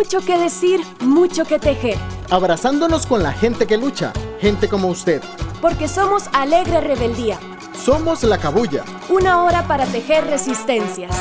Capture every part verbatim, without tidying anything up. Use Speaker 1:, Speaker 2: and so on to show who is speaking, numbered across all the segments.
Speaker 1: Mucho que decir, mucho que tejer.
Speaker 2: Abrazándonos con la gente que lucha, gente como usted.
Speaker 1: Porque somos Alegre Rebeldía.
Speaker 2: Somos La Cabuya.
Speaker 1: Una hora para tejer resistencias.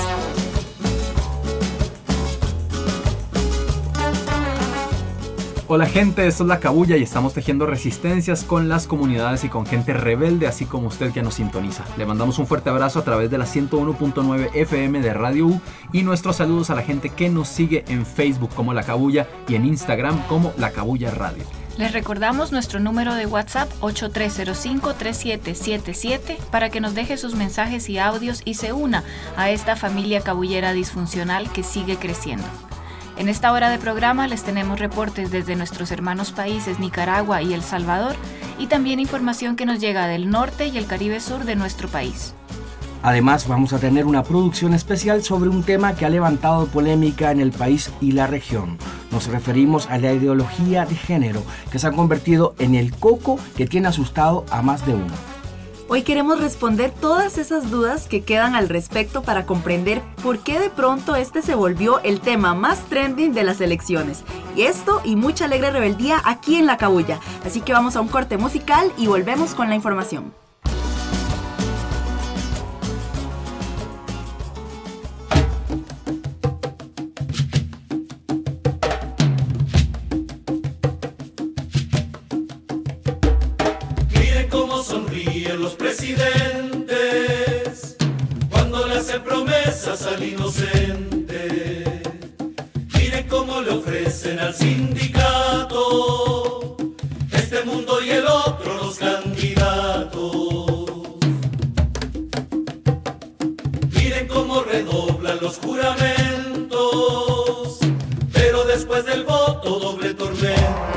Speaker 3: Hola gente, esto es La Cabuya y estamos tejiendo resistencias con las comunidades y con gente rebelde, así como usted que nos sintoniza. Le mandamos un fuerte abrazo a través de la ciento uno punto nueve F M de Radio U y nuestros saludos a la gente que nos sigue en Facebook como La Cabuya y en Instagram como La Cabuya Radio.
Speaker 4: Les recordamos nuestro número de WhatsApp ocho tres cero cinco, tres siete siete siete para que nos deje sus mensajes y audios y se una a esta familia cabullera disfuncional que sigue creciendo. En esta hora de programa les tenemos reportes desde nuestros hermanos países Nicaragua y El Salvador y también información que nos llega del norte y el Caribe Sur de nuestro país.
Speaker 5: Además vamos a tener una producción especial sobre un tema que ha levantado polémica en el país y la región. Nos referimos a la ideología de género que se ha convertido en el coco que tiene asustado a más de uno.
Speaker 6: Hoy queremos responder todas esas dudas que quedan al respecto para comprender por qué de pronto este se volvió el tema más trending de las elecciones. Y esto y mucha alegre rebeldía aquí en La Cabuya. Así que vamos a un corte musical y volvemos con la información.
Speaker 7: Los presidentes cuando le hacen promesas al inocente, miren cómo le ofrecen al sindicato este mundo y el otro los candidatos. Miren cómo redoblan los juramentos, pero después del voto doble tormento.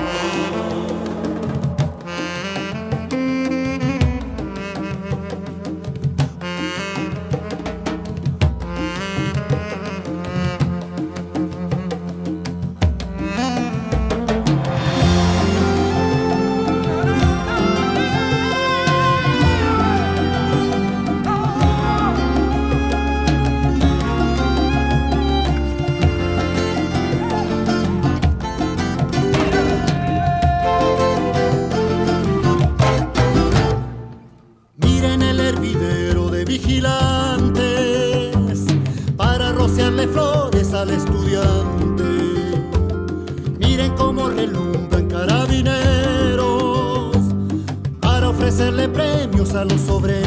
Speaker 8: Al estudiante, miren cómo relumbran carabineros para ofrecerle premios a los obreros.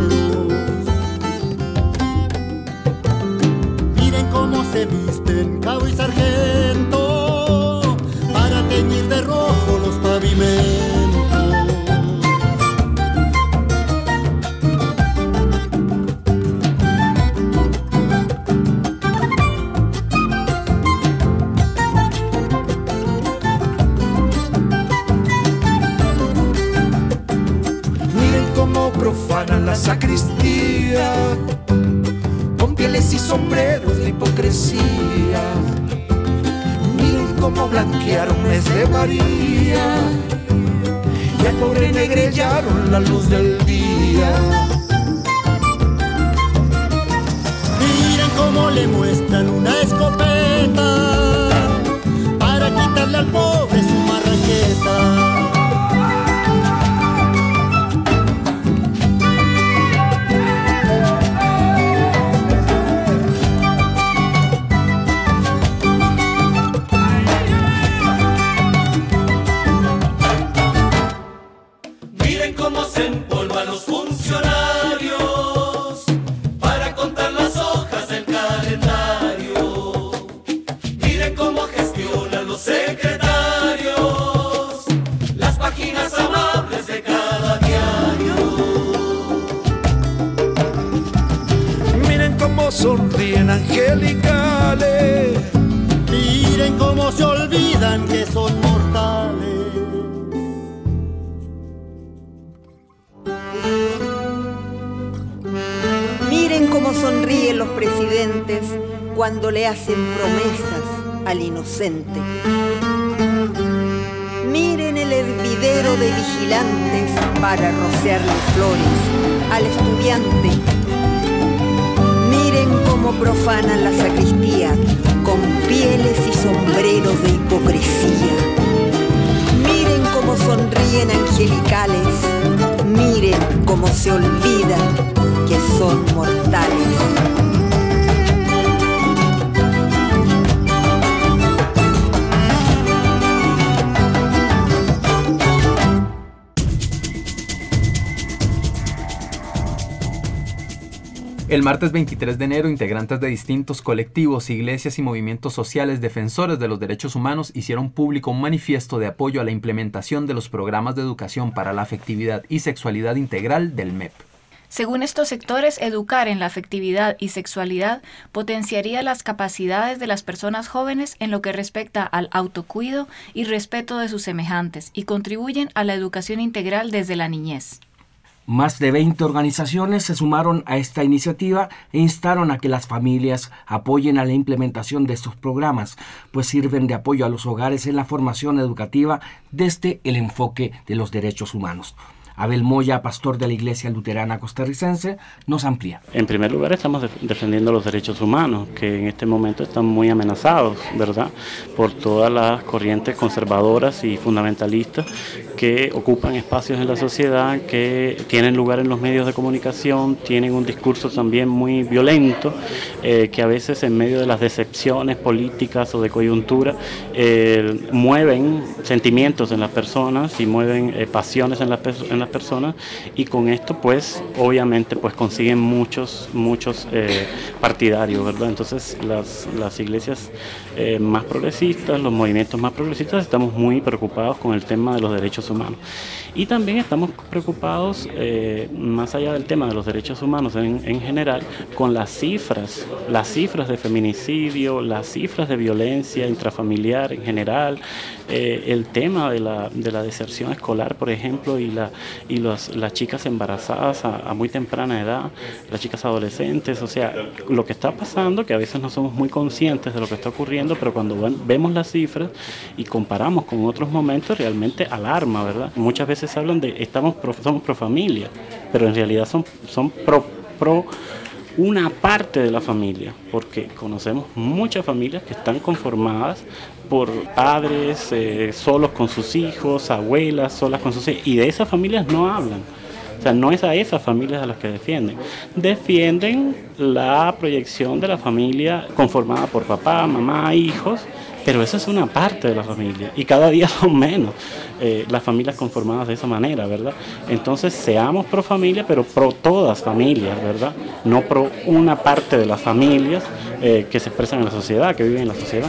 Speaker 8: Miren cómo se visten cabo y sargento para teñir de rojo los pavimentos.
Speaker 7: La sacristía con pieles y sombreros de hipocresía. Miren cómo blanquearon mes de María y al pobre negrellaron la luz del día.
Speaker 8: Miren cómo le muestran una escopeta para quitarle al pobre su marraqueta.
Speaker 7: Sonríen angelicales,
Speaker 8: miren cómo se olvidan que son mortales.
Speaker 9: Miren cómo sonríen los presidentes cuando le hacen promesas al inocente. Miren el hervidero de vigilantes para rociarle flores al estudiante. Miren cómo profanan la sacristía con con pieles y sombreros de hipocresía. Miren cómo sonríen angelicales, miren cómo se olvidan que son mortales.
Speaker 3: El martes veintitrés de enero, integrantes de distintos colectivos, iglesias y movimientos sociales defensores de los derechos humanos hicieron público un manifiesto de apoyo a la implementación de los programas de educación para la afectividad y sexualidad integral del M E P.
Speaker 4: Según estos sectores, educar en la afectividad y sexualidad potenciaría las capacidades de las personas jóvenes en lo que respecta al autocuido y respeto de sus semejantes y contribuyen a la educación integral desde la niñez.
Speaker 5: Más de veinte organizaciones se sumaron a esta iniciativa e instaron a que las familias apoyen a la implementación de estos programas, pues sirven de apoyo a los hogares en la formación educativa desde el enfoque de los derechos humanos. Abel Moya, pastor de la Iglesia Luterana Costarricense, nos amplía.
Speaker 10: En primer lugar, estamos def- defendiendo los derechos humanos, que en este momento están muy amenazados, ¿verdad?, por todas las corrientes conservadoras y fundamentalistas que ocupan espacios en la sociedad, que tienen lugar en los medios de comunicación, tienen un discurso también muy violento, eh, que a veces en medio de las decepciones políticas o de coyuntura eh, mueven sentimientos en las personas y mueven eh, pasiones en las personas, en las personas, y con esto pues obviamente pues consiguen muchos muchos eh, partidarios, ¿verdad? Entonces las, las iglesias eh, más progresistas, los movimientos más progresistas estamos muy preocupados con el tema de los derechos humanos, y también estamos preocupados eh, más allá del tema de los derechos humanos en, en general, con las cifras las cifras de feminicidio, las cifras de violencia intrafamiliar en general, eh, el tema de la, de la deserción escolar, por ejemplo, y la y los, las chicas embarazadas a, a muy temprana edad, las chicas adolescentes, o sea, lo que está pasando, que a veces no somos muy conscientes de lo que está ocurriendo, pero cuando ven, vemos las cifras y comparamos con otros momentos, realmente alarma, ¿verdad? Muchas veces hablan de, estamos pro, somos pro familia, pero en realidad son, son pro, pro una parte de la familia, porque conocemos muchas familias que están conformadas por padres eh, solos con sus hijos, abuelas solas con sus hijos, y de esas familias no hablan. O sea, no es a esas familias a las que defienden. Defienden la proyección de la familia conformada por papá, mamá, hijos, pero esa es una parte de la familia y cada día son menos eh, las familias conformadas de esa manera, ¿verdad? Entonces seamos pro familia, pero pro todas familias, ¿verdad? No pro una parte de las familias eh, que se expresan en la sociedad, que viven en la sociedad.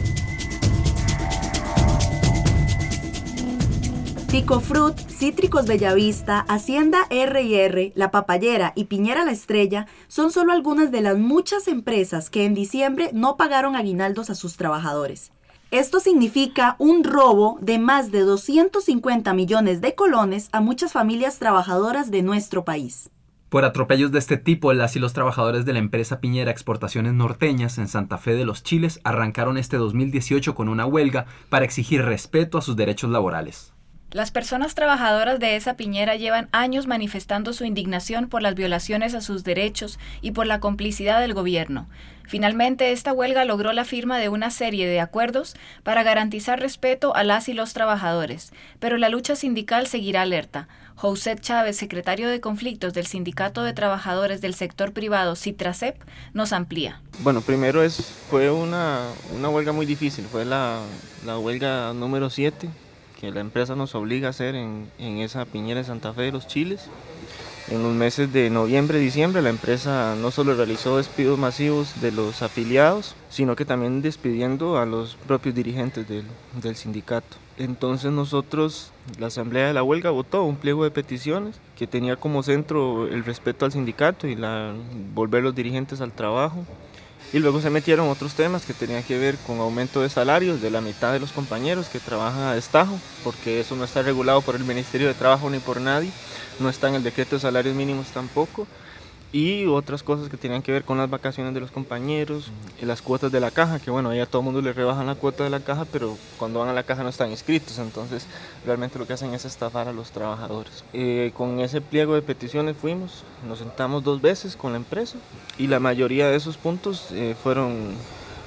Speaker 6: Ticofrut, Cítricos Bellavista, Hacienda erre y erre, La Papayera y Piñera La Estrella son solo algunas de las muchas empresas que en diciembre no pagaron aguinaldos a sus trabajadores. Esto significa un robo de más de doscientos cincuenta millones de colones a muchas familias trabajadoras de nuestro país.
Speaker 3: Por atropellos de este tipo, las y los trabajadores de la empresa Piñera Exportaciones Norteñas en Santa Fe de los Chiles arrancaron este dos mil dieciocho con una huelga para exigir respeto a sus derechos laborales.
Speaker 4: Las personas trabajadoras de esa piñera llevan años manifestando su indignación por las violaciones a sus derechos y por la complicidad del gobierno. Finalmente, esta huelga logró la firma de una serie de acuerdos para garantizar respeto a las y los trabajadores, pero la lucha sindical seguirá alerta. José Chávez, secretario de Conflictos del Sindicato de Trabajadores del Sector Privado, Citrasep, nos amplía.
Speaker 11: Bueno, primero es, fue una, una huelga muy difícil, fue la, la huelga número siete. Que la empresa nos obliga a hacer en, en esa piñera de Santa Fe de los Chiles. En los meses de noviembre y diciembre la empresa no solo realizó despidos masivos de los afiliados, sino que también despidiendo a los propios dirigentes del, del sindicato. Entonces nosotros, la asamblea de la huelga votó un pliego de peticiones que tenía como centro el respeto al sindicato y la, volver los dirigentes al trabajo. Y luego se metieron otros temas que tenían que ver con aumento de salarios de la mitad de los compañeros que trabajan a destajo, porque eso no está regulado por el Ministerio de Trabajo ni por nadie, no está en el decreto de salarios mínimos tampoco, y otras cosas que tenían que ver con las vacaciones de los compañeros, y las cuotas de la caja, que bueno, ahí a todo el mundo le rebajan la cuota de la caja, pero cuando van a la caja no están inscritos, entonces realmente lo que hacen es estafar a los trabajadores. Eh, con ese pliego de peticiones fuimos, nos sentamos dos veces con la empresa, y la mayoría de esos puntos eh, fueron,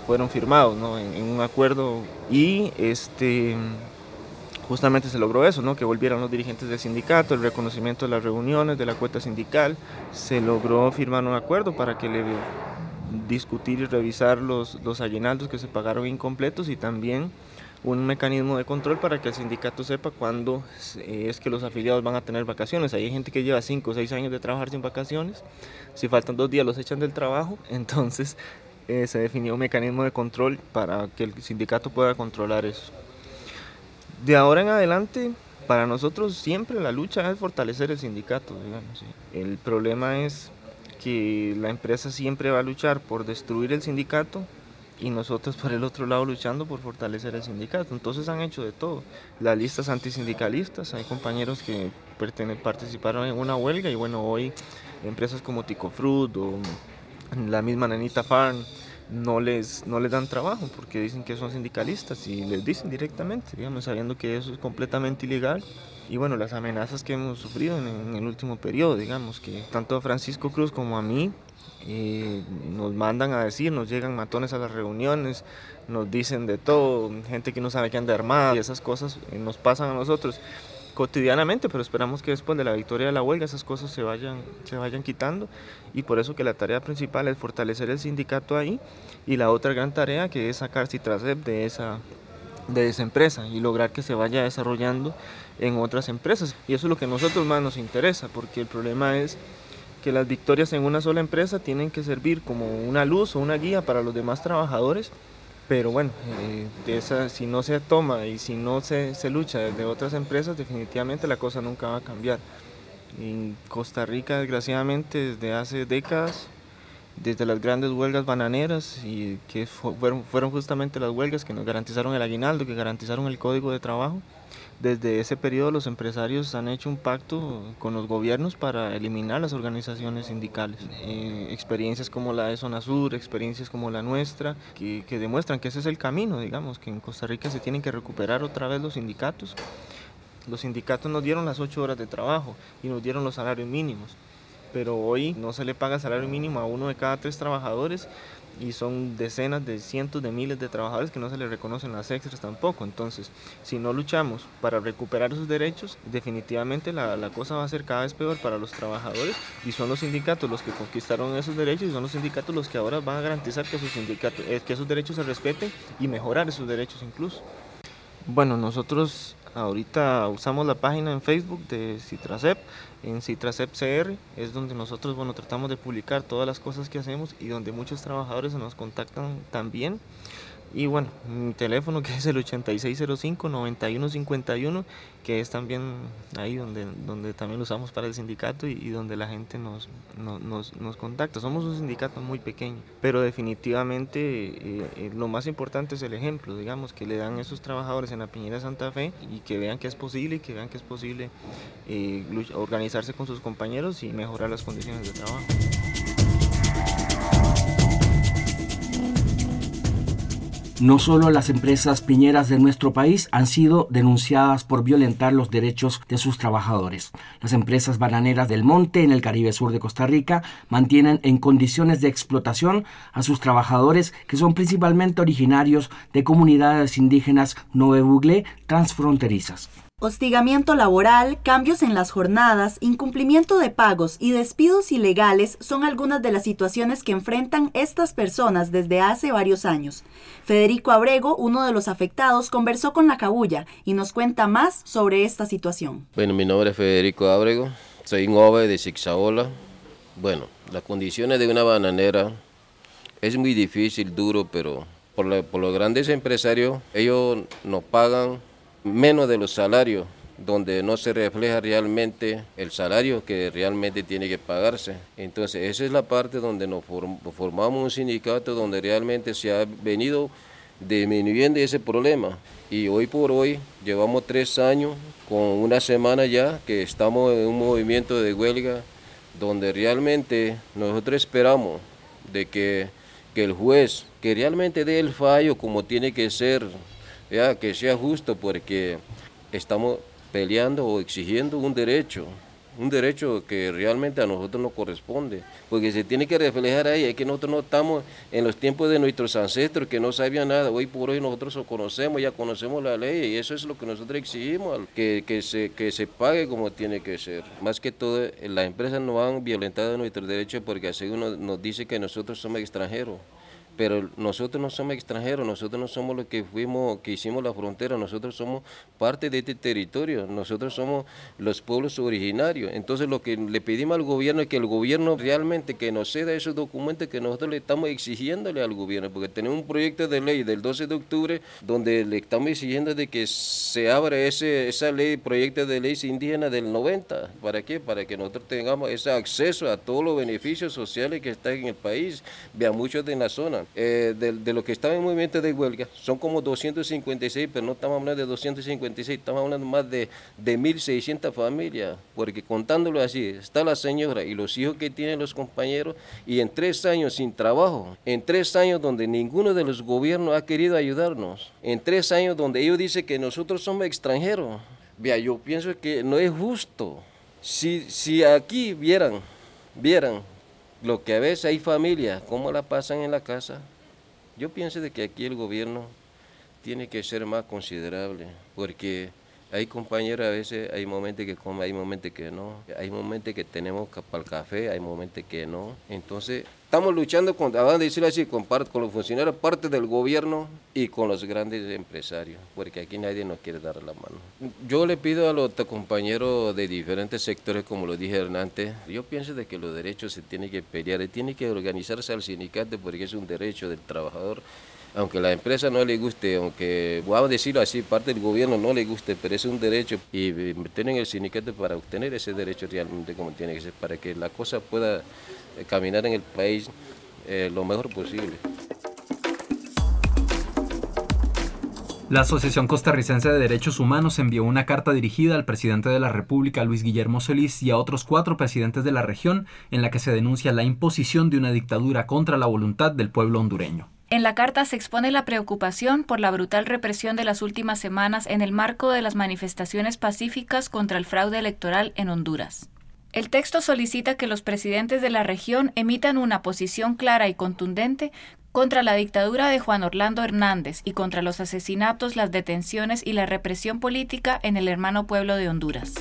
Speaker 11: fueron firmados, ¿no? en, en un acuerdo y este, justamente se logró eso, ¿no? Que volvieran los dirigentes del sindicato, el reconocimiento de las reuniones, de la cuota sindical, se logró firmar un acuerdo para que le discutir y revisar los, los aguinaldos que se pagaron incompletos y también un mecanismo de control para que el sindicato sepa cuándo es que los afiliados van a tener vacaciones. Hay gente que lleva cinco o seis años de trabajar sin vacaciones, si faltan dos días los echan del trabajo, entonces eh, se definió un mecanismo de control para que el sindicato pueda controlar eso. De ahora en adelante, para nosotros siempre la lucha es fortalecer el sindicato, digamos, ¿sí? El problema es que la empresa siempre va a luchar por destruir el sindicato y nosotros por el otro lado luchando por fortalecer el sindicato. Entonces han hecho de todo. Las listas antisindicalistas, hay compañeros que participaron en una huelga y bueno, hoy empresas como Ticofruit o la misma Nanita Farm no les, no les dan trabajo porque dicen que son sindicalistas y les dicen directamente, digamos, sabiendo que eso es completamente ilegal. Y bueno, las amenazas que hemos sufrido en, en el último periodo, digamos, que tanto a Francisco Cruz como a mí eh, nos mandan a decir, nos llegan matones a las reuniones, nos dicen de todo, gente que no sabe que anda armada y esas cosas eh, nos pasan a nosotros cotidianamente, pero esperamos que después de la victoria de la huelga esas cosas se vayan, se vayan quitando y por eso que la tarea principal es fortalecer el sindicato ahí y la otra gran tarea que es sacar Citrasep de esa, de esa empresa y lograr que se vaya desarrollando en otras empresas y eso es lo que a nosotros más nos interesa porque el problema es que las victorias en una sola empresa tienen que servir como una luz o una guía para los demás trabajadores. Pero bueno, eh, de esa, si no se toma y si no se, se lucha desde otras empresas, definitivamente la cosa nunca va a cambiar. En Costa Rica, desgraciadamente, desde hace décadas, desde las grandes huelgas bananeras, y que fueron, fueron justamente las huelgas que nos garantizaron el aguinaldo, que garantizaron el código de trabajo, desde ese periodo los empresarios han hecho un pacto con los gobiernos para eliminar las organizaciones sindicales. Eh, experiencias como la de Zona Sur, experiencias como la nuestra, que, que demuestran que ese es el camino, digamos, que en Costa Rica se tienen que recuperar otra vez los sindicatos. Los sindicatos nos dieron las ocho horas de trabajo y nos dieron los salarios mínimos, pero hoy no se le paga salario mínimo a uno de cada tres trabajadores y son decenas de cientos de miles de trabajadores que no se les reconocen las extras tampoco. Entonces, si no luchamos para recuperar esos derechos, definitivamente la, la cosa va a ser cada vez peor para los trabajadores y son los sindicatos los que conquistaron esos derechos y son los sindicatos los que ahora van a garantizar que, sus sindicatos, que esos derechos se respeten y mejorar esos derechos incluso. Bueno, nosotros ahorita usamos la página en Facebook de Citrasep, en Citrasep C R, es donde nosotros bueno, tratamos de publicar todas las cosas que hacemos y donde muchos trabajadores nos contactan también. Y bueno, mi teléfono que es el ochenta y seis cero cinco, noventa y uno cincuenta y uno, que es también ahí donde, donde también lo usamos para el sindicato y, y donde la gente nos, nos, nos, nos contacta. Somos un sindicato muy pequeño, pero definitivamente eh, eh, lo más importante es el ejemplo, digamos, que le dan a esos trabajadores en la Piñera de Santa Fe y que vean que es posible y que vean que es posible eh, organizarse con sus compañeros y mejorar las condiciones de trabajo.
Speaker 5: No solo las empresas piñeras de nuestro país han sido denunciadas por violentar los derechos de sus trabajadores. Las empresas bananeras del monte en el Caribe Sur de Costa Rica mantienen en condiciones de explotación a sus trabajadores que son principalmente originarios de comunidades indígenas Novebuglé transfronterizas.
Speaker 6: Hostigamiento laboral, cambios en las jornadas, incumplimiento de pagos y despidos ilegales son algunas de las situaciones que enfrentan estas personas desde hace varios años. Federico Abrego, uno de los afectados, conversó con La Cabulla y nos cuenta más sobre esta situación.
Speaker 12: Bueno, mi nombre es Federico Abrego, soy un joven de Zigzagola. Bueno, las condiciones de una bananera es muy difícil, duro, pero por, la, por los grandes empresarios, ellos nos pagan menos de los salarios, donde no se refleja realmente el salario que realmente tiene que pagarse. Entonces esa es la parte donde nos form- formamos un sindicato donde realmente se ha venido disminuyendo ese problema. Y hoy por hoy llevamos tres años con una semana ya que estamos en un movimiento de huelga donde realmente nosotros esperamos de que, que el juez que realmente dé el fallo como tiene que ser, ya, que sea justo, porque estamos peleando o exigiendo un derecho, un derecho que realmente a nosotros nos corresponde, porque se tiene que reflejar ahí, es que nosotros no estamos en los tiempos de nuestros ancestros que no sabían nada, hoy por hoy nosotros lo conocemos, ya conocemos la ley y eso es lo que nosotros exigimos, que, que, se, que se pague como tiene que ser. Más que todo, las empresas no han violentado nuestros derechos porque así uno nos dice que nosotros somos extranjeros. Pero nosotros no somos extranjeros, nosotros no somos los que fuimos, que hicimos la frontera, nosotros somos parte de este territorio, nosotros somos los pueblos originarios. Entonces lo que le pedimos al gobierno es que el gobierno realmente que nos ceda esos documentos que nosotros le estamos exigiéndole al gobierno, porque tenemos un proyecto de ley del doce de octubre donde le estamos exigiendo de que se abra ese, esa ley, proyecto de ley indígena del noventa. ¿Para qué? Para que nosotros tengamos ese acceso a todos los beneficios sociales que están en el país, vean muchos de la zona. Eh, de, de lo que están en movimiento de huelga, son como doscientos cincuenta y seis, pero no estamos hablando de doscientos cincuenta y seis, estamos hablando más de, de mil seiscientas familias, porque contándolo así, está la señora y los hijos que tienen los compañeros, y en tres años sin trabajo, en tres años donde ninguno de los gobiernos ha querido ayudarnos, en tres años donde ellos dicen que nosotros somos extranjeros. Vea, yo pienso que no es justo. Si, si aquí vieran, vieran, lo que a veces hay familias, cómo la pasan en la casa, yo pienso de que aquí el gobierno tiene que ser más considerable, porque hay compañeros a veces, hay momentos que comen, hay momentos que no, hay momentos que tenemos para el café, hay momentos que no. Entonces, estamos luchando, con, vamos a decirlo así, con, parte, con los funcionarios, parte del gobierno y con los grandes empresarios, porque aquí nadie nos quiere dar la mano. Yo le pido a los compañeros de diferentes sectores, como lo dije antes, yo pienso de que los derechos se tienen que pelear, tiene que organizarse al sindicato porque es un derecho del trabajador. Aunque a la empresa no le guste, aunque, vamos a decirlo así, parte del gobierno no le guste, pero es un derecho y meter en el sindicato para obtener ese derecho realmente como tiene que ser, para que la cosa pueda caminar en el país eh, lo mejor posible.
Speaker 3: La Asociación Costarricense de Derechos Humanos envió una carta dirigida al presidente de la República, Luis Guillermo Solís, y a otros cuatro presidentes de la región, en la que se denuncia la imposición de una dictadura contra la voluntad del pueblo hondureño.
Speaker 4: En la carta se expone la preocupación por la brutal represión de las últimas semanas en el marco de las manifestaciones pacíficas contra el fraude electoral en Honduras. El texto solicita que los presidentes de la región emitan una posición clara y contundente contra la dictadura de Juan Orlando Hernández y contra los asesinatos, las detenciones y la represión política en el hermano pueblo de Honduras.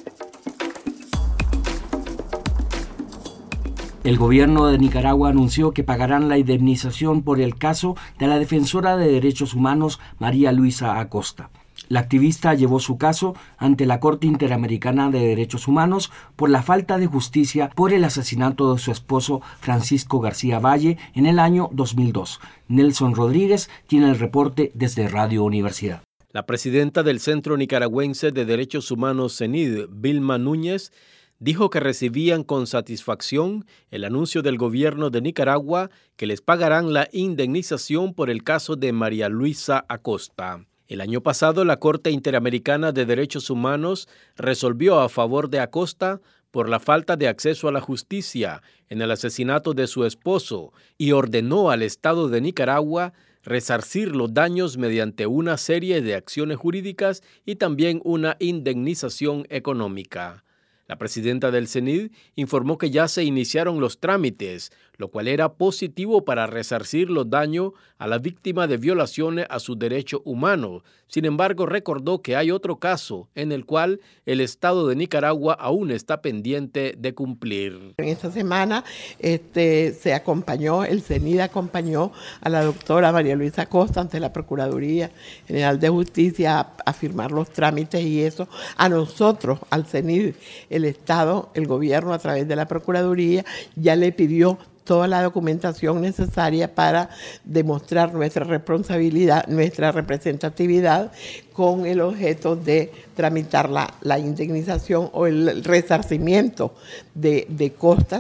Speaker 5: El gobierno de Nicaragua anunció que pagarán la indemnización por el caso de la defensora de derechos humanos María Luisa Acosta. La activista llevó su caso ante la Corte Interamericana de Derechos Humanos por la falta de justicia por el asesinato de su esposo Francisco García Valle en el año dos mil dos. Nelson Rodríguez tiene el reporte desde Radio Universidad.
Speaker 13: La presidenta del Centro Nicaragüense de Derechos Humanos, CENID, Vilma Núñez, dijo que recibían con satisfacción el anuncio del gobierno de Nicaragua que les pagarán la indemnización por el caso de María Luisa Acosta. El año pasado, la Corte Interamericana de Derechos Humanos resolvió a favor de Acosta por la falta de acceso a la justicia en el asesinato de su esposo y ordenó al Estado de Nicaragua resarcir los daños mediante una serie de acciones jurídicas y también una indemnización económica. La presidenta del CENID informó que ya se iniciaron los trámites, lo cual era positivo para resarcir los daños a la víctima de violaciones a sus derechos humanos. Sin embargo, recordó que hay otro caso en el cual el Estado de Nicaragua aún está pendiente de cumplir.
Speaker 14: En esta semana este, se acompañó, el CENID acompañó a la doctora María Luisa Acosta ante la Procuraduría General de Justicia a, a firmar los trámites y eso. A nosotros, al CENID, el Estado, el gobierno a través de la Procuraduría ya le pidió toda la documentación necesaria para demostrar nuestra responsabilidad, nuestra representatividad con el objeto de tramitar la, la indemnización o el resarcimiento de, de costas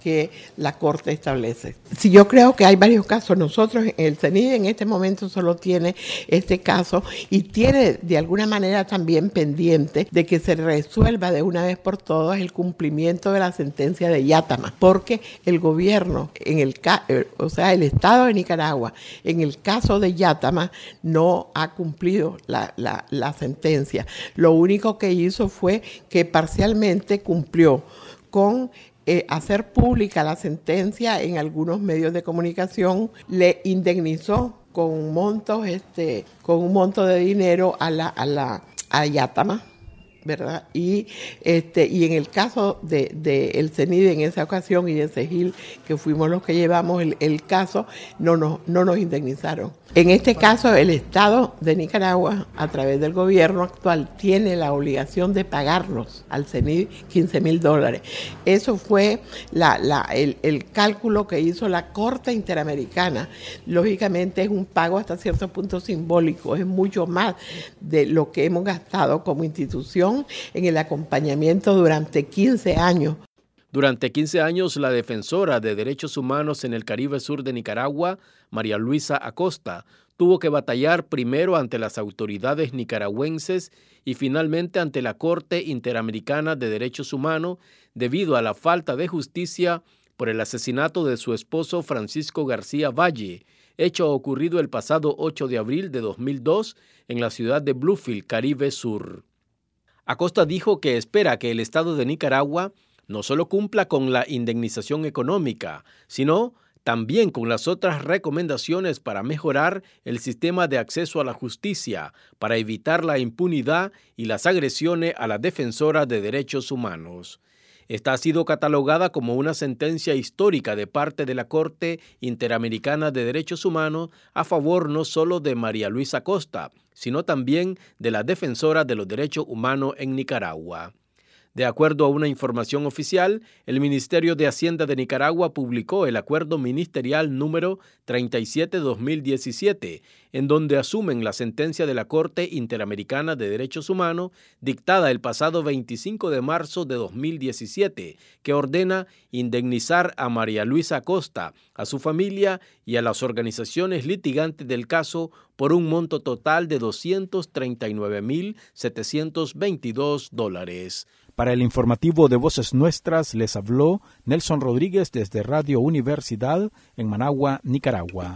Speaker 14: que la Corte establece. Si yo creo que hay varios casos, nosotros, el CENIDE en este momento solo tiene este caso y tiene de alguna manera también pendiente de que se resuelva de una vez por todas el cumplimiento de la sentencia de Yátama, porque el gobierno, en el ca- o sea, el Estado de Nicaragua, en el caso de Yátama, no ha cumplido la, la, la sentencia. Lo único que hizo fue que parcialmente cumplió con eh, hacer pública la sentencia en algunos medios de comunicación, le indemnizó con un monto, este, con un monto de dinero a la, a la, a Yátama, ¿verdad? Y este y en el caso de, de el CENIDE en esa ocasión y de CEGIL, que fuimos los que llevamos el, el caso, no nos, no nos indemnizaron. En este caso, el Estado de Nicaragua, a través del gobierno actual, tiene la obligación de pagarnos al CENIDE quince mil dólares. Eso fue la, la, el, el cálculo que hizo la Corte Interamericana. Lógicamente es un pago hasta cierto punto simbólico, es mucho más de lo que hemos gastado como institución en el acompañamiento durante quince años.
Speaker 13: Durante quince años, la defensora de derechos humanos en el Caribe Sur de Nicaragua, María Luisa Acosta, tuvo que batallar primero ante las autoridades nicaragüenses y finalmente ante la Corte Interamericana de Derechos Humanos debido a la falta de justicia por el asesinato de su esposo Francisco García Valle, hecho ocurrido el pasado ocho de abril de dos mil dos en la ciudad de Bluefield, Caribe Sur. Acosta dijo que espera que el Estado de Nicaragua no solo cumpla con la indemnización económica, sino también con las otras recomendaciones para mejorar el sistema de acceso a la justicia, para evitar la impunidad y las agresiones a la defensora de derechos humanos. Esta ha sido catalogada como una sentencia histórica de parte de la Corte Interamericana de Derechos Humanos a favor no solo de María Luisa Acosta, sino también de la defensora de los derechos humanos en Nicaragua. De acuerdo a una información oficial, el Ministerio de Hacienda de Nicaragua publicó el Acuerdo Ministerial número treinta y siete dos mil diecisiete, en donde asumen la sentencia de la Corte Interamericana de Derechos Humanos dictada el pasado veinticinco de marzo de dos mil diecisiete, que ordena indemnizar a María Luisa Acosta, a su familia y a las organizaciones litigantes del caso por un monto total de doscientos treinta y nueve mil setecientos veintidós dólares.
Speaker 15: Para el informativo de Voces Nuestras les habló Nelson Rodríguez desde Radio Universidad en Managua, Nicaragua.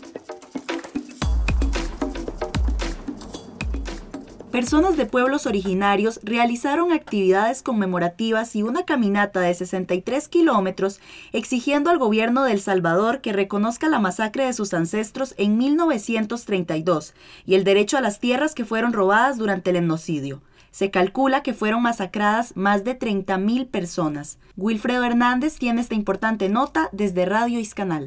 Speaker 6: Personas de pueblos originarios realizaron actividades conmemorativas y una caminata de sesenta y tres kilómetros exigiendo al gobierno de El Salvador que reconozca la masacre de sus ancestros en mil novecientos treinta y dos y el derecho a las tierras que fueron robadas durante el etnocidio. Se calcula que fueron masacradas más de treinta mil personas. Wilfredo Hernández tiene esta importante nota desde Radio Iscanal.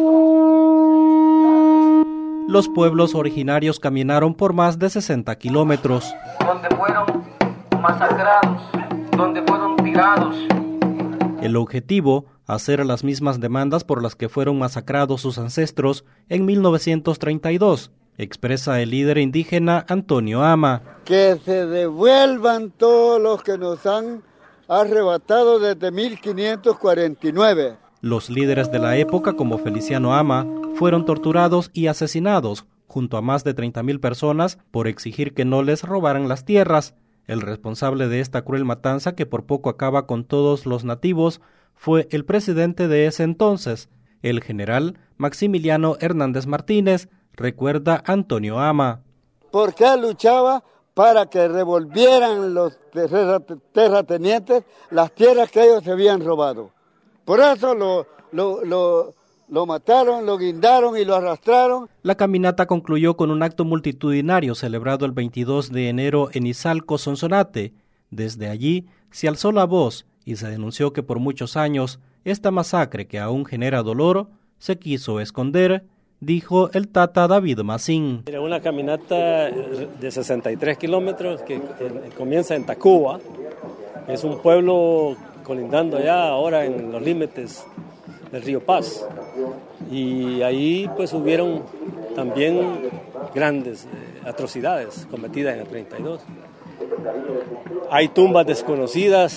Speaker 16: Los pueblos originarios caminaron por más de sesenta kilómetros.
Speaker 17: Donde fueron masacrados, donde fueron tirados.
Speaker 16: El objetivo, hacer las mismas demandas por las que fueron masacrados sus ancestros en mil novecientos treinta y dos. Expresa el líder indígena Antonio Ama.
Speaker 18: Que se devuelvan todos los que nos han arrebatado desde mil quinientos cuarenta y nueve.
Speaker 16: Los líderes de la época, como Feliciano Ama, fueron torturados y asesinados, junto a más de treinta mil personas, por exigir que no les robaran las tierras. El responsable de esta cruel matanza, que por poco acaba con todos los nativos, fue el presidente de ese entonces, el general Maximiliano Hernández Martínez, recuerda Antonio Ama.
Speaker 18: ¿Por qué luchaba? Para que revolvieran los terratenientes las tierras que ellos se habían robado. Por eso lo, lo, lo, lo mataron, lo guindaron y lo arrastraron.
Speaker 16: La caminata concluyó con un acto multitudinario celebrado el veintidós de enero en Izalco, Sonsonate. Desde allí se alzó la voz y se denunció que por muchos años esta masacre, que aún genera dolor, se quiso esconder, dijo el tata David Macín.
Speaker 19: Era una caminata de sesenta y tres kilómetros que, que comienza en Tacuba. Es un pueblo colindando ya ahora en los límites del río Paz. Y ahí pues hubieron también grandes eh, atrocidades cometidas en el treinta y dos. Hay tumbas desconocidas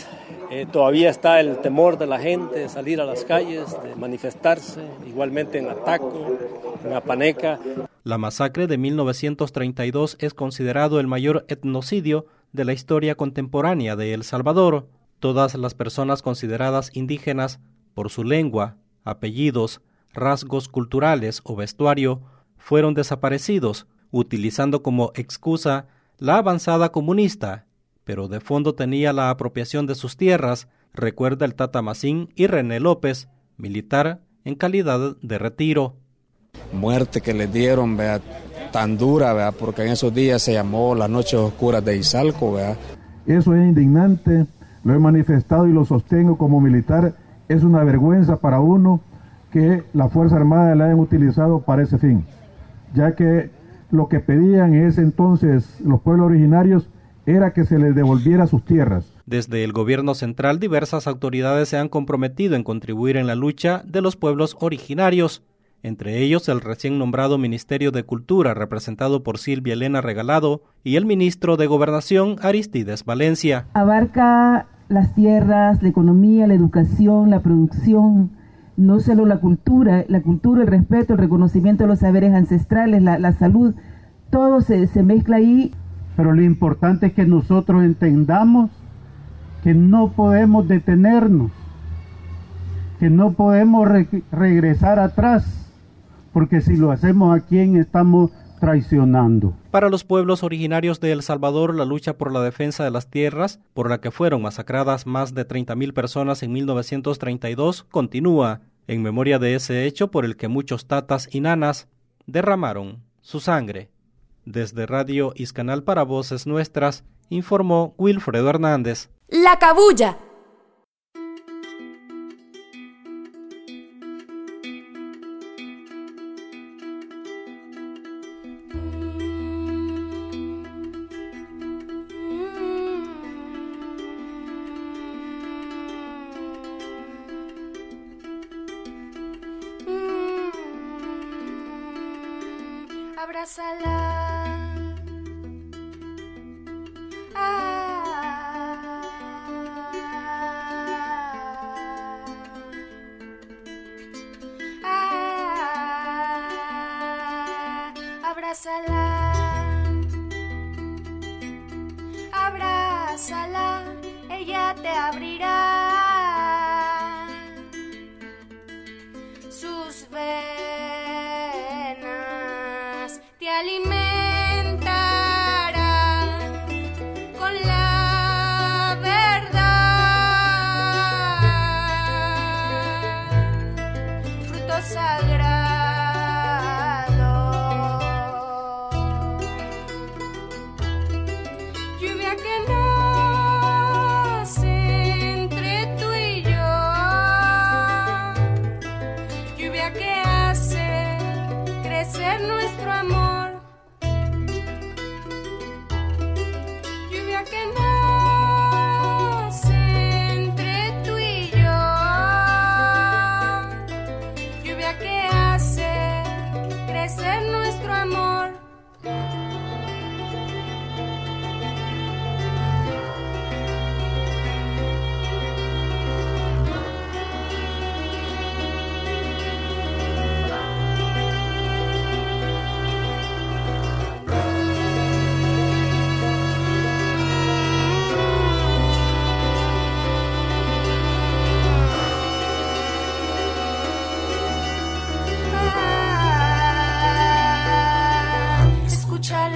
Speaker 19: Eh, todavía está el temor de la gente de salir a las calles, de manifestarse, igualmente en Ataco, en Apaneca.
Speaker 16: La masacre de mil novecientos treinta y dos es considerado el mayor etnocidio de la historia contemporánea de El Salvador. Todas las personas consideradas indígenas por su lengua, apellidos, rasgos culturales o vestuario fueron desaparecidos, utilizando como excusa la avanzada comunista, pero de fondo tenía la apropiación de sus tierras, recuerda el Tata Masín y René López, militar en calidad de retiro.
Speaker 20: Muerte que les dieron, vea, tan dura, vea, porque en esos días se llamó las noches oscuras de Izalco, vea.
Speaker 21: Eso es indignante, lo he manifestado y lo sostengo como militar. Es una vergüenza para uno que la Fuerza Armada la hayan utilizado para ese fin, ya que lo que pedían en ese entonces los pueblos originarios era que se les devolviera sus tierras.
Speaker 16: Desde el gobierno central, diversas autoridades se han comprometido en contribuir en la lucha de los pueblos originarios, entre ellos el recién nombrado Ministerio de Cultura, representado por Silvia Elena Regalado, y el ministro de Gobernación, Aristides Valencia.
Speaker 22: Abarca las tierras, la economía, la educación, la producción, no solo la cultura, la cultura, el respeto, el reconocimiento de los saberes ancestrales, la, la salud, todo se, se mezcla ahí.
Speaker 21: Pero lo importante es que nosotros entendamos que no podemos detenernos, que no podemos re regresar atrás, porque si lo hacemos, ¿a quién estamos traicionando?
Speaker 16: Para los pueblos originarios de El Salvador, la lucha por la defensa de las tierras, por la que fueron masacradas más de treinta mil personas en mil novecientos treinta y dos, continúa, en memoria de ese hecho por el que muchos tatas y nanas derramaron su sangre. Desde Radio Iscanal para Voces Nuestras, informó Wilfredo Hernández.
Speaker 1: La Cabulla.
Speaker 23: Abrázala. Abrázala, abrázala, ella te abrirá sus venas, te alimentará con la verdad, fruto sagrado. Nuestro amor, lluvia que nace entre tú y yo, lluvia que hace crecer nuestro amor. Escucha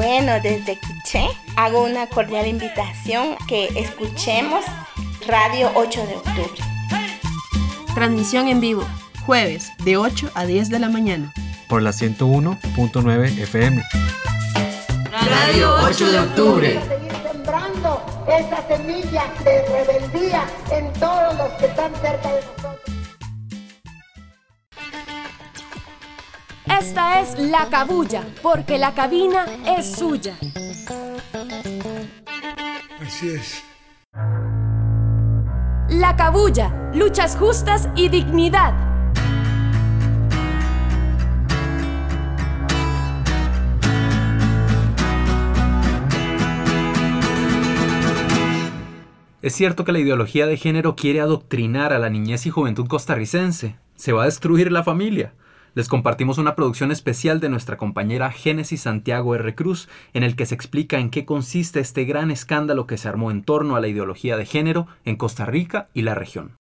Speaker 2: Bueno, desde Quiché hago una cordial invitación que escuchemos Radio ocho de octubre.
Speaker 1: Transmisión en vivo, jueves de ocho a diez de la mañana.
Speaker 7: Por la ciento uno punto nueve F M.
Speaker 8: Radio ocho de octubre.
Speaker 24: Seguir sembrando esa semilla de rebeldía en todos los que están cerca de nosotros.
Speaker 1: Esta es La Cabulla, porque la cabina es suya.
Speaker 25: Así es.
Speaker 1: La Cabulla, luchas justas y dignidad.
Speaker 3: Es cierto que la ideología de género quiere adoctrinar a la niñez y juventud costarricense. Se va a destruir la familia. Les compartimos una producción especial de nuestra compañera Génesis Santiago R. Cruz, en el que se explica en qué consiste este gran escándalo que se armó en torno a la ideología de género en Costa Rica y la región.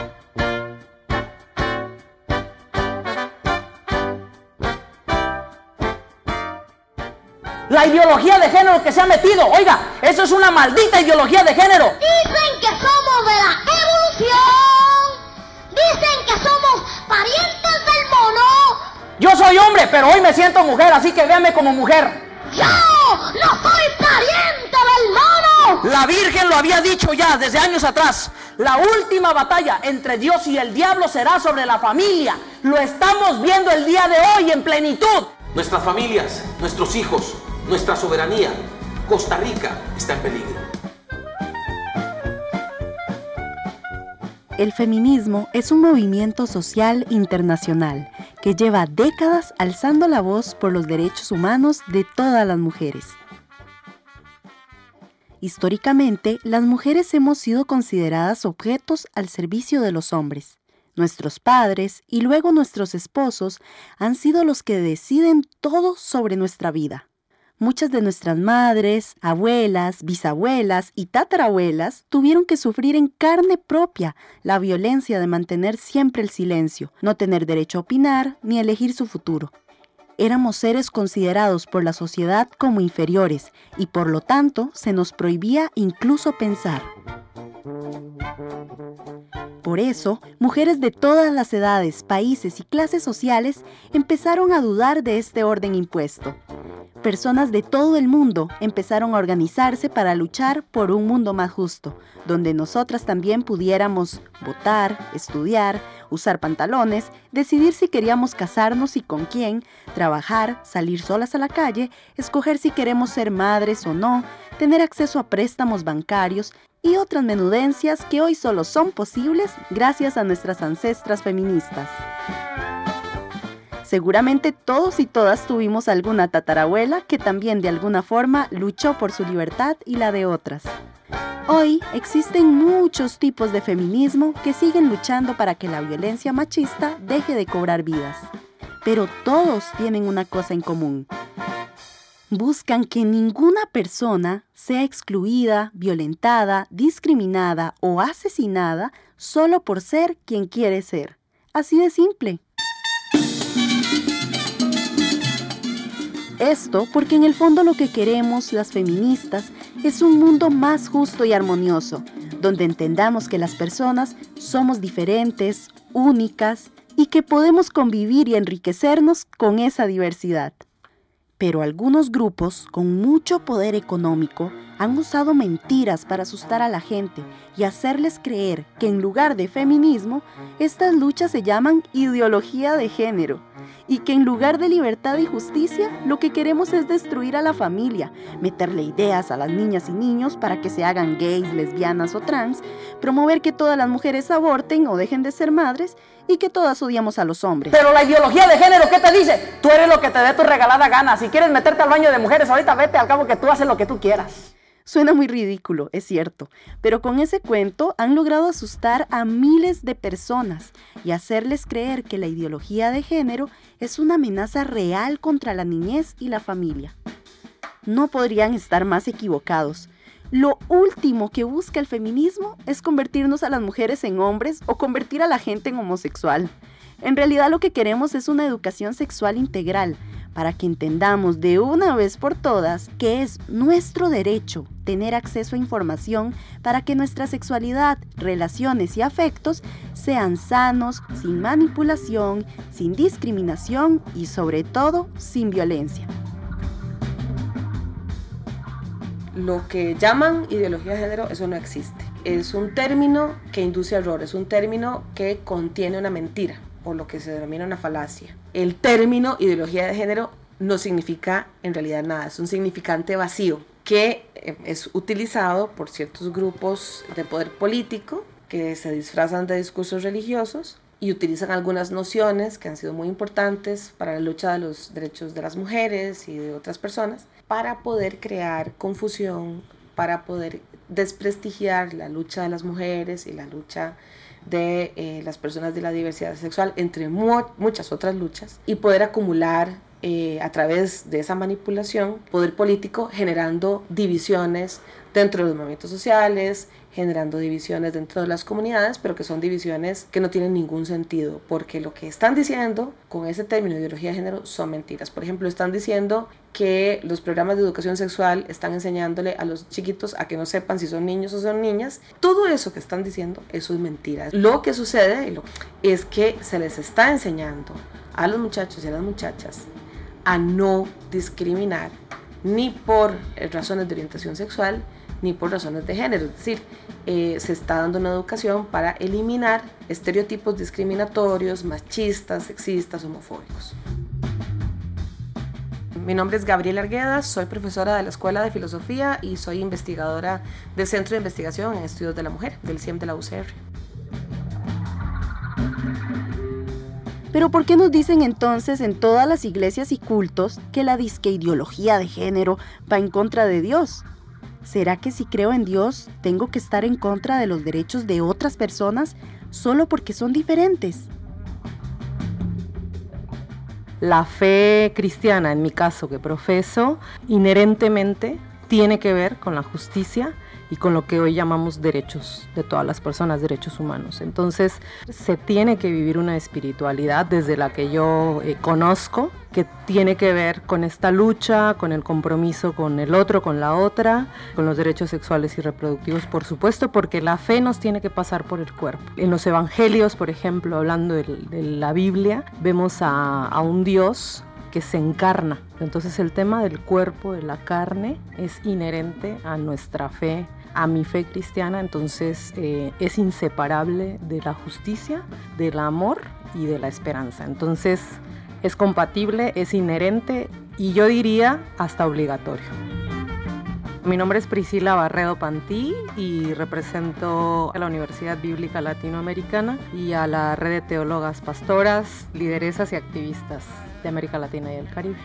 Speaker 26: La ideología de género que se ha metido, oiga, eso es una maldita ideología de género.
Speaker 27: Dicen que somos de la evolución, dicen que somos parientes del mono.
Speaker 26: Yo soy hombre, pero hoy me siento mujer, así que véame como mujer.
Speaker 27: ¡Yo no soy pariente del mono!
Speaker 26: La Virgen lo había dicho ya desde años atrás. La última batalla entre Dios y el diablo será sobre la familia. Lo estamos viendo el día de hoy en plenitud.
Speaker 28: Nuestras familias, nuestros hijos, nuestra soberanía, Costa Rica está en peligro.
Speaker 29: El feminismo es un movimiento social internacional que lleva décadas alzando la voz por los derechos humanos de todas las mujeres. Históricamente, las mujeres hemos sido consideradas objetos al servicio de los hombres. Nuestros padres y luego nuestros esposos han sido los que deciden todo sobre nuestra vida. Muchas de nuestras madres, abuelas, bisabuelas y tatarabuelas tuvieron que sufrir en carne propia la violencia de mantener siempre el silencio, no tener derecho a opinar ni elegir su futuro. Éramos seres considerados por la sociedad como inferiores y por lo tanto se nos prohibía incluso pensar. Por eso, mujeres de todas las edades, países y clases sociales empezaron a dudar de este orden impuesto. Personas de todo el mundo empezaron a organizarse para luchar por un mundo más justo, donde nosotras también pudiéramos votar, estudiar, usar pantalones, decidir si queríamos casarnos y con quién, trabajar, salir solas a la calle, escoger si queremos ser madres o no, tener acceso a préstamos bancarios y otras menudencias que hoy solo son posibles gracias a nuestras ancestras feministas. Seguramente todos y todas tuvimos alguna tatarabuela que también de alguna forma luchó por su libertad y la de otras. Hoy existen muchos tipos de feminismo que siguen luchando para que la violencia machista deje de cobrar vidas. Pero todos tienen una cosa en común. Buscan que ninguna persona sea excluida, violentada, discriminada o asesinada solo por ser quien quiere ser. Así de simple. Esto porque en el fondo lo que queremos las feministas es un mundo más justo y armonioso, donde entendamos que las personas somos diferentes, únicas y que podemos convivir y enriquecernos con esa diversidad. Pero algunos grupos con mucho poder económico han usado mentiras para asustar a la gente y hacerles creer que en lugar de feminismo, estas luchas se llaman ideología de género y que en lugar de libertad y justicia, lo que queremos es destruir a la familia, meterle ideas a las niñas y niños para que se hagan gays, lesbianas o trans, promover que todas las mujeres aborten o dejen de ser madres y que todas odiamos a los hombres.
Speaker 26: Pero la ideología de género, ¿qué te dice? Tú eres lo que te dé tu regalada gana. Si quieres meterte al baño de mujeres, ahorita vete, al cabo que tú haces lo que tú quieras.
Speaker 29: Suena muy ridículo, es cierto, pero con ese cuento han logrado asustar a miles de personas y hacerles creer que la ideología de género es una amenaza real contra la niñez y la familia. No podrían estar más equivocados. Lo último que busca el feminismo es convertirnos a las mujeres en hombres o convertir a la gente en homosexual. En realidad lo que queremos es una educación sexual integral para que entendamos de una vez por todas que es nuestro derecho tener acceso a información para que nuestra sexualidad, relaciones y afectos sean sanos, sin manipulación, sin discriminación y sobre todo sin violencia.
Speaker 4: Lo que llaman ideología de género, eso no existe. Es un término que induce error, es un término que contiene una mentira, o lo que se denomina una falacia. El término ideología de género no significa en realidad nada, es un significante vacío que es utilizado por ciertos grupos de poder político que se disfrazan de discursos religiosos y utilizan algunas nociones que han sido muy importantes para la lucha de los derechos de las mujeres y de otras personas para poder crear confusión, para poder desprestigiar la lucha de las mujeres y la lucha de eh, las personas de la diversidad sexual, entre mu muchas otras luchas, y poder acumular eh, a través de esa manipulación poder político, generando divisiones dentro de los movimientos sociales, generando divisiones dentro de las comunidades, pero que son divisiones que no tienen ningún sentido, porque lo que están diciendo con ese término de ideología de género son mentiras. Por ejemplo, están diciendo que los programas de educación sexual están enseñándole a los chiquitos a que no sepan si son niños o son niñas. Todo eso que están diciendo, eso es mentira. Lo que sucede es que se les está enseñando a los muchachos y a las muchachas a no discriminar ni por razones de orientación sexual ni por razones de género, es decir, eh, se está dando una educación para eliminar estereotipos discriminatorios, machistas, sexistas, homofóbicos. Mi nombre es Gabriela Argueda, soy profesora de la Escuela de Filosofía y soy investigadora del Centro de Investigación en Estudios de la Mujer, del C I E M de la U C R.
Speaker 29: Pero ¿por qué nos dicen entonces en todas las iglesias y cultos que la disque ideología de género va en contra de Dios? ¿Será que si creo en Dios tengo que estar en contra de los derechos de otras personas solo porque son diferentes?
Speaker 5: La fe cristiana, en mi caso que profeso, inherentemente tiene que ver con la justicia y con lo que hoy llamamos derechos de todas las personas, derechos humanos. Entonces se tiene que vivir una espiritualidad desde la que yo eh, conozco, que tiene que ver con esta lucha, con el compromiso con el otro, con la otra, con los derechos sexuales y reproductivos, por supuesto, porque la fe nos tiene que pasar por el cuerpo. En los evangelios, por ejemplo, hablando de, de la Biblia, vemos a, a un Dios que se encarna. Entonces el tema del cuerpo, de la carne, es inherente a nuestra fe, a mi fe cristiana, entonces eh, es inseparable de la justicia, del amor y de la esperanza. Entonces es compatible, es inherente y yo diría hasta obligatorio. Mi nombre es Priscila Barredo Pantí y represento a la Universidad Bíblica Latinoamericana y a la red de teólogas pastoras, lideresas y activistas de América Latina y el Caribe.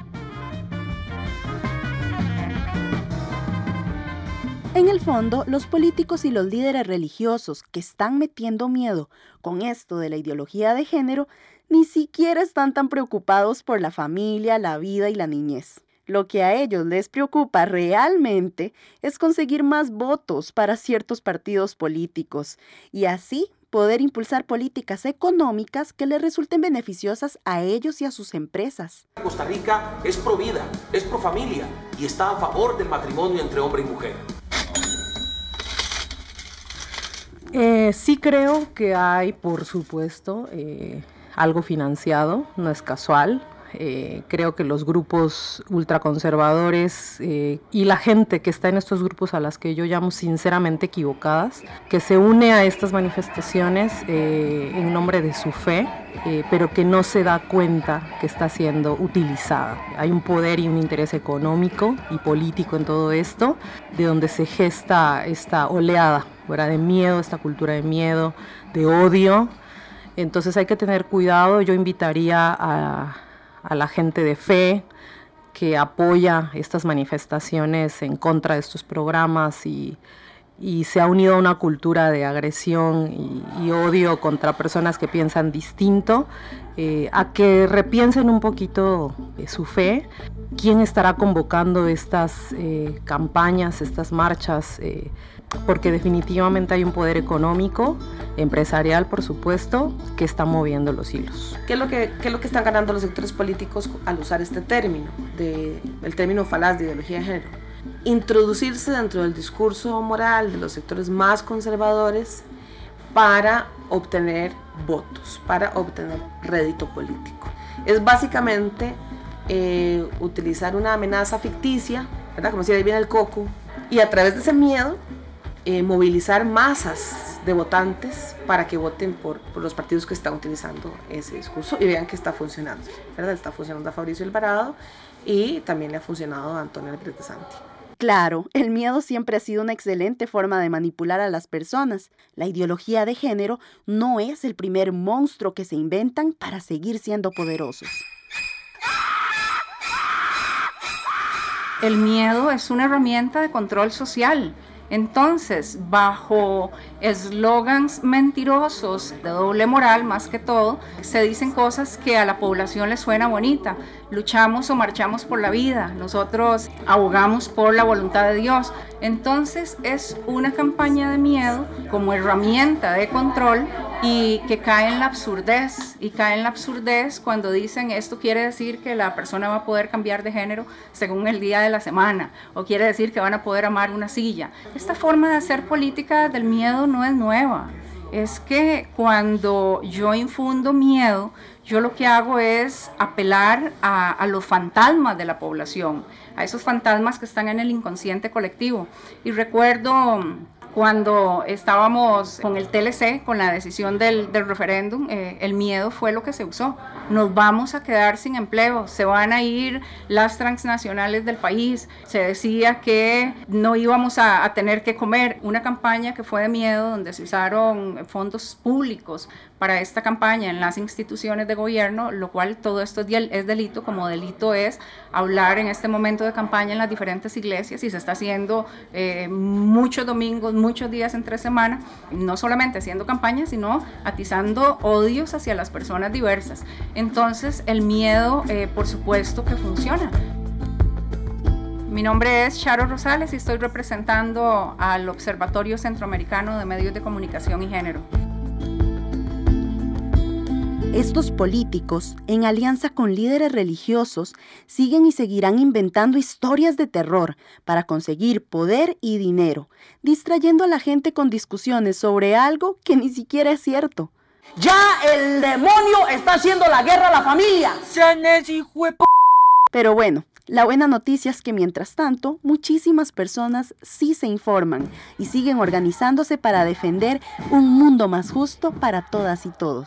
Speaker 29: En el fondo, los políticos y los líderes religiosos que están metiendo miedo con esto de la ideología de género ni siquiera están tan preocupados por la familia, la vida y la niñez. Lo que a ellos les preocupa realmente es conseguir más votos para ciertos partidos políticos y así poder impulsar políticas económicas que les resulten beneficiosas a ellos y a sus empresas.
Speaker 28: Costa Rica es pro vida, es pro familia y está a favor del matrimonio entre hombre y mujer.
Speaker 5: Eh, sí creo que hay, por supuesto, eh, algo financiado, no es casual. Eh, creo que los grupos ultraconservadores eh, y la gente que está en estos grupos a las que yo llamo sinceramente equivocadas, que se une a estas manifestaciones eh, en nombre de su fe, eh, pero que no se da cuenta que está siendo utilizada. Hay un poder y un interés económico y político en todo esto, de donde se gesta esta oleada, ¿verdad?, de miedo, esta cultura de miedo, de odio. Entonces hay que tener cuidado. Yo invitaría a a la gente de fe que apoya estas manifestaciones en contra de estos programas y, y se ha unido a una cultura de agresión y, y odio contra personas que piensan distinto, eh, a que repiensen un poquito eh, su fe. ¿Quién estará convocando estas eh, campañas, estas marchas? Eh, porque definitivamente hay un poder económico, empresarial, por supuesto, que está moviendo los hilos.
Speaker 4: ¿Qué es lo que, qué es lo que están ganando los sectores políticos al usar este término, de, el término falaz de ideología de género? Introducirse dentro del discurso moral de los sectores más conservadores para obtener votos, para obtener rédito político. Es básicamente eh, utilizar una amenaza ficticia, ¿verdad? Como si ahí viene el coco, y a través de ese miedo eh, movilizar masas de votantes para que voten por, por los partidos que están utilizando ese discurso y vean que está funcionando, ¿verdad? Está funcionando a Fabricio Alvarado y también le ha funcionado a Antonio Alvarez de Santi.
Speaker 29: Claro, el miedo siempre ha sido una excelente forma de manipular a las personas. La ideología de género no es el primer monstruo que se inventan para seguir siendo poderosos.
Speaker 6: El miedo es una herramienta de control social. Entonces, bajo eslogans mentirosos de doble moral, más que todo, se dicen cosas que a la población le suena bonita. Luchamos o marchamos por la vida, nosotros abogamos por la voluntad de Dios. Entonces, es una campaña de miedo como herramienta de control y que cae en la absurdez, y cae en la absurdez cuando dicen esto quiere decir que la persona va a poder cambiar de género según el día de la semana, o quiere decir que van a poder amar una silla. Esta forma de hacer política del miedo no es nueva, es que cuando yo infundo miedo, yo lo que hago es apelar a, a los fantasmas de la población, a esos fantasmas que están en el inconsciente colectivo. Y recuerdo cuando estábamos con el T L C, con la decisión del, del referéndum, eh, el miedo fue lo que se usó. Nos vamos a quedar sin empleo, se van a ir las transnacionales del país, se decía que no íbamos a, a tener que comer. Una campaña que fue de miedo, donde se usaron fondos públicos para esta campaña en las instituciones de gobierno, lo cual todo esto es, es delito, como delito es hablar en este momento de campaña en las diferentes iglesias, y se está haciendo eh, muchos domingos, muchos días entre semana, no solamente haciendo campaña, sino atizando odios hacia las personas diversas. Entonces el miedo, eh, por supuesto que funciona. Mi nombre es Charo Rosales y estoy representando al Observatorio Centroamericano de Medios de Comunicación y Género.
Speaker 29: Estos políticos, en alianza con líderes religiosos, siguen y seguirán inventando historias de terror para conseguir poder y dinero, distrayendo a la gente con discusiones sobre algo que ni siquiera es cierto.
Speaker 26: Ya el demonio está haciendo la guerra a la familia.
Speaker 29: Pero bueno, la buena noticia es que mientras tanto, muchísimas personas sí se informan y siguen organizándose para defender un mundo más justo para todas y todos.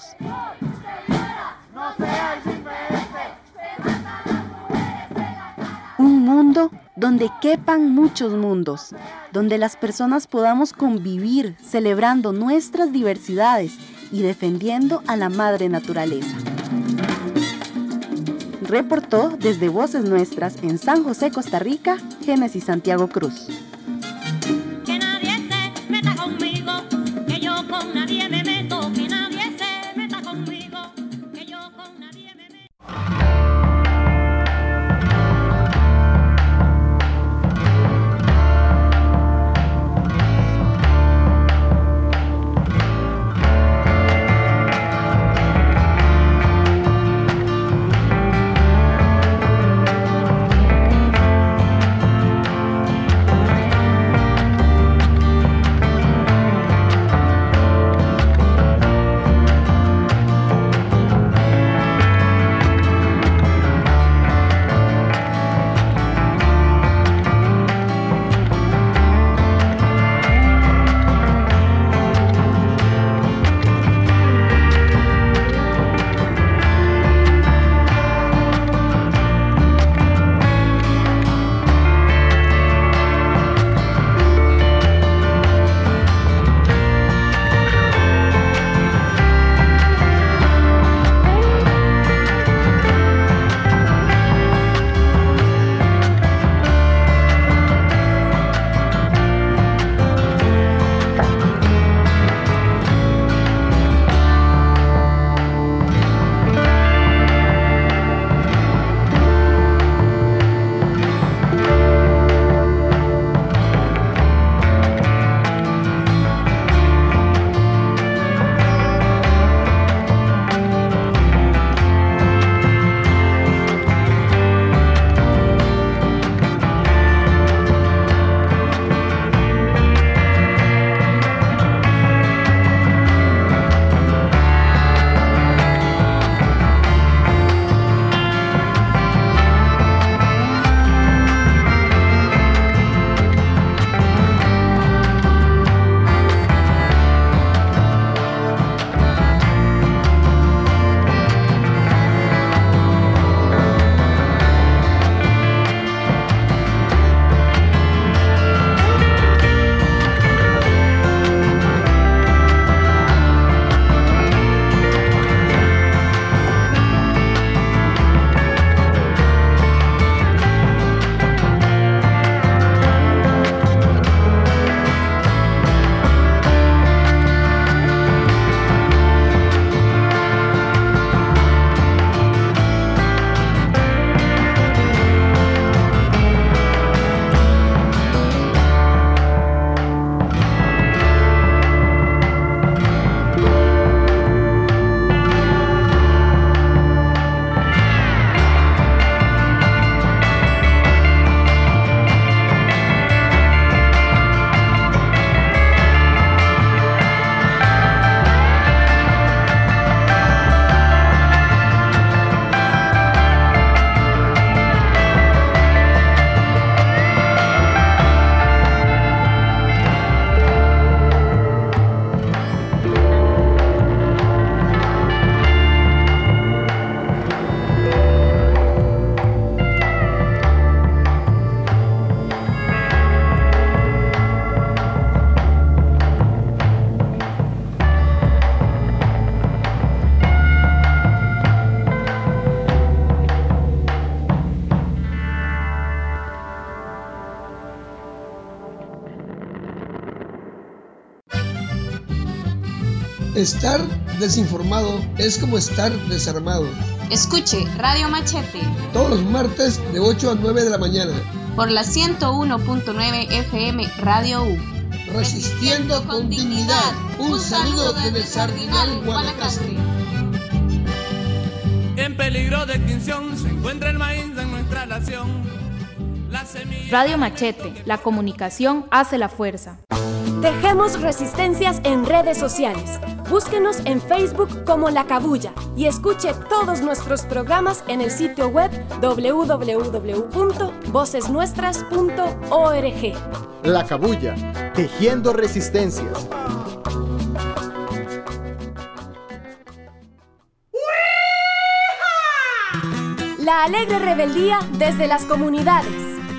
Speaker 29: Un mundo donde quepan muchos mundos, donde las personas podamos convivir celebrando nuestras diversidades y defendiendo a la madre naturaleza. Reportó desde Voces Nuestras en San José, Costa Rica, Génesis Santiago Cruz.
Speaker 27: Que nadie se meta conmigo, que yo con nadie me meto, que nadie se meta conmigo, que yo con nadie me meto.
Speaker 9: Estar desinformado es como estar desarmado.
Speaker 10: Escuche Radio Machete
Speaker 9: todos los martes de ocho a nueve de la mañana
Speaker 10: por la ciento uno punto nueve F M Radio U.
Speaker 9: Resistiendo con dignidad. Un saludo desde Sardinal, Guanacaste.
Speaker 11: En peligro de extinción se encuentra el maíz en nuestra nación. La semilla...
Speaker 12: Radio Machete, la comunicación hace la fuerza.
Speaker 13: Dejemos resistencias en redes sociales. Búsquenos en Facebook como La Cabulla y escuche todos nuestros programas en el sitio web doble u doble u doble u punto voces nuestras punto org.
Speaker 14: La Cabulla, tejiendo resistencias.
Speaker 13: La alegre rebeldía desde las comunidades.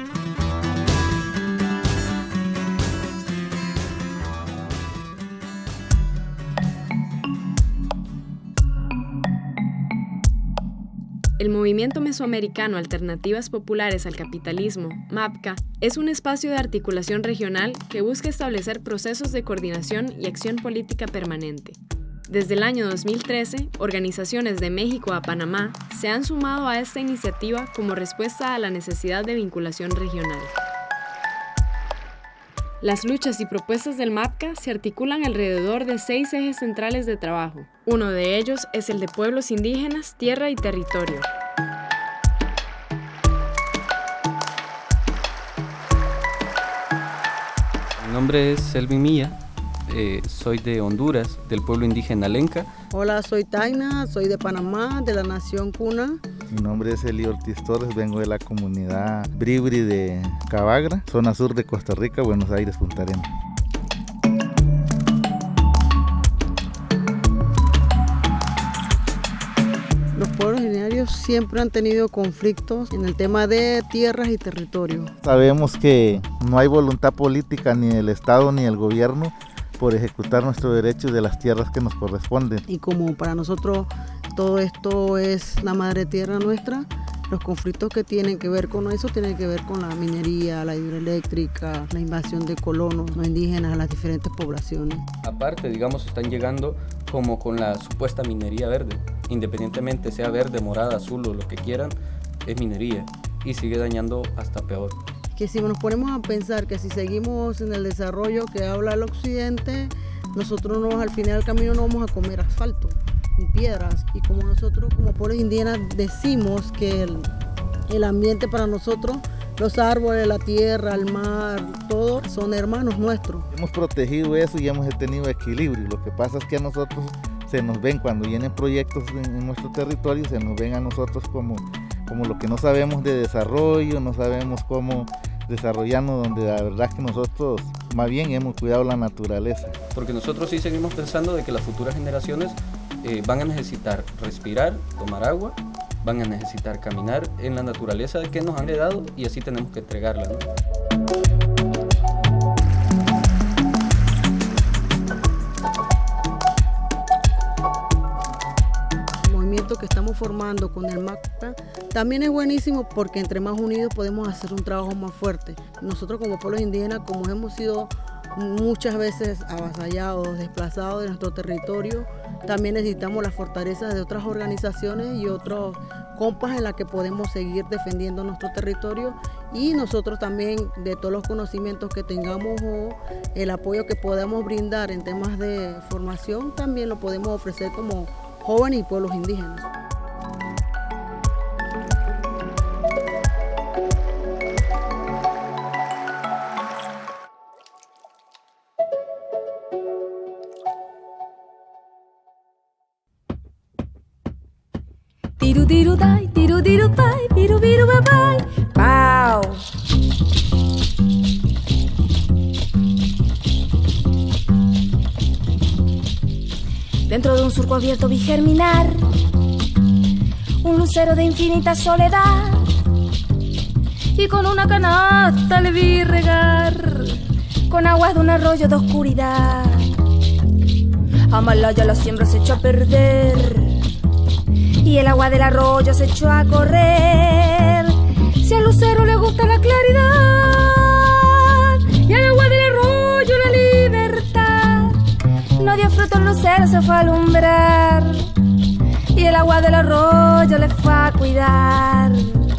Speaker 15: El Movimiento Mesoamericano Alternativas Populares al Capitalismo, MAPCA, es un espacio de articulación regional que busca establecer procesos de coordinación y acción política permanente. Desde el año dos mil trece, organizaciones de México a Panamá se han sumado a esta iniciativa como respuesta a la necesidad de vinculación regional. Las luchas y propuestas del MAPCA se articulan alrededor de seis ejes centrales de trabajo. Uno de ellos es el de pueblos indígenas, tierra y territorio.
Speaker 17: Mi nombre es Selvin Milla, eh, soy de Honduras, del pueblo indígena Lenca.
Speaker 25: Hola, soy Taina, soy de Panamá, de la nación Cuna.
Speaker 30: Mi nombre es Eli Ortiz Torres, vengo de la comunidad Bribri de Cabagra, zona sur de Costa Rica, Buenos Aires, Punta Arenas.
Speaker 25: Los pueblos originarios siempre han tenido conflictos en el tema de tierras y territorio.
Speaker 30: Sabemos que no hay voluntad política ni del Estado ni del gobierno por ejecutar nuestros derechos de las tierras que nos corresponden.
Speaker 25: Y como para nosotros todo esto es la madre tierra nuestra, los conflictos que tienen que ver con eso tienen que ver con la minería, la hidroeléctrica, la invasión de colonos no indígenas a las diferentes poblaciones.
Speaker 17: Aparte, digamos, están llegando como con la supuesta minería verde, independientemente sea verde, morada, azul o lo que quieran, es minería y sigue dañando hasta peor.
Speaker 25: Que si nos ponemos a pensar que si seguimos en el desarrollo que habla el occidente, nosotros no, al final del camino no vamos a comer asfalto ni piedras. Y como nosotros como pueblos indígenas decimos que el, el ambiente para nosotros, los árboles, la tierra, el mar, todo son hermanos nuestros.
Speaker 30: Hemos protegido eso y hemos tenido equilibrio. Lo que pasa es que a nosotros se nos ven cuando vienen proyectos en, en nuestro territorio, se nos ven a nosotros como, como lo que no sabemos de desarrollo, no sabemos cómo desarrollarnos, donde la verdad es que nosotros más bien hemos cuidado la naturaleza.
Speaker 17: Porque nosotros sí seguimos pensando de que las futuras generaciones eh, van a necesitar respirar, tomar agua, van a necesitar caminar en la naturaleza que nos han heredado y así tenemos que entregarla, ¿no?
Speaker 25: Que estamos formando con el MAPCA también es buenísimo porque entre más unidos podemos hacer un trabajo más fuerte. Nosotros como pueblos indígenas, como hemos sido muchas veces avasallados, desplazados de nuestro territorio, también necesitamos las fortalezas de otras organizaciones y otros compas en las que podemos seguir defendiendo nuestro territorio y nosotros también de todos los conocimientos que tengamos o el apoyo que podamos brindar en temas de formación también lo podemos ofrecer como jóvenes y pueblos indígenas.
Speaker 13: Tiru tiru dai, tiru tiru pai, piru piru pai, pau. Dentro de un surco abierto vi germinar un lucero de infinita soledad y con una canasta le vi regar con aguas de un arroyo de oscuridad. Amalaya la siembra se echó a perder y el agua del arroyo se echó a correr. Si al lucero le gusta la claridad y al agua del arroyo la libertad, no dio fruto pronto un lucero se fue a alumbrar y el agua del arroyo le fue a cuidar.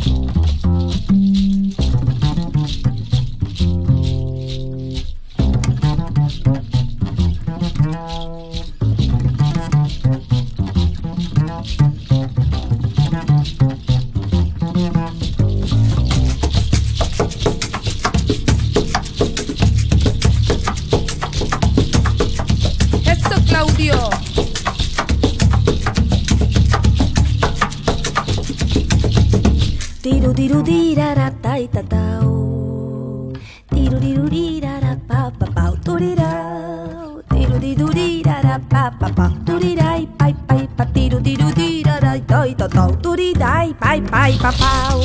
Speaker 13: Tiru tiru dirara tai tatau, tiru tiru dirara pa pa pa turirau, tiru tiru dirara pa pa pa turirai pai pai pa tiru tiru dirara tai tatau turirai pai pai pa pau.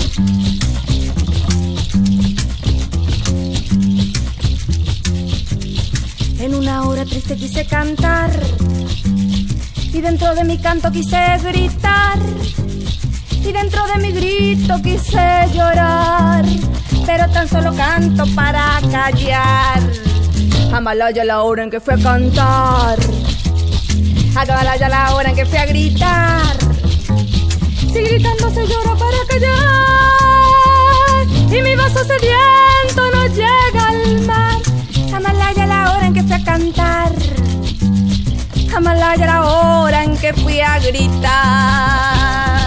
Speaker 13: En una hora triste quise cantar y dentro de mi canto quise gritar. Y dentro de mi grito quise llorar, pero tan solo canto para callar. Amalaya la hora en que fui a cantar, Amalaya la hora en que fui a gritar. Si gritando se llora para callar, y mi vaso sediento no llega al mar. Amalaya la hora en que fui a cantar, Amalaya la hora en que fui a gritar.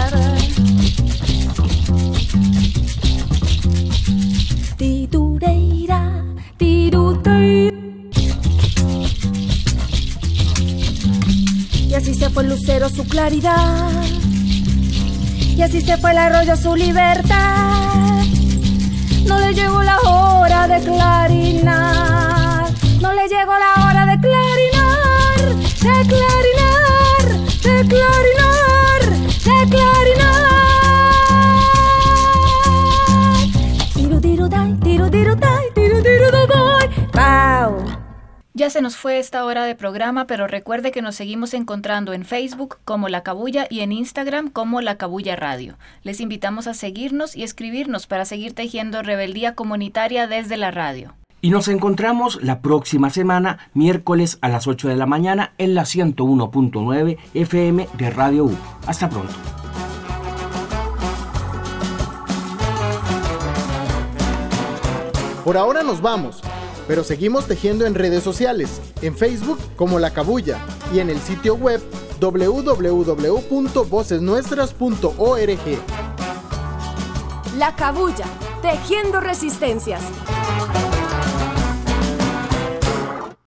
Speaker 13: Y así se fue el lucero su claridad, y así se fue el arroyo su libertad. No le llegó la hora de clarinar, no le llegó la hora de clarinar, de clarinar, de clarinar, de clarinar. Tiru tiru dai, tiru tiru dai, tiru tiru dai, pau.
Speaker 12: Ya se nos fue esta hora de programa, pero recuerde que nos seguimos encontrando en Facebook como La Cabulla y en Instagram como La Cabulla Radio. Les invitamos a seguirnos y escribirnos para seguir tejiendo rebeldía comunitaria desde la radio.
Speaker 2: Y nos encontramos la próxima semana, miércoles a las ocho de la mañana en la ciento uno punto nueve F M de Radio U. Hasta pronto.
Speaker 14: Por ahora nos vamos, pero seguimos tejiendo en redes sociales, en Facebook como La Cabulla y en el sitio web doble u doble u doble u punto voces nuestras punto org.
Speaker 13: La Cabulla, tejiendo resistencias.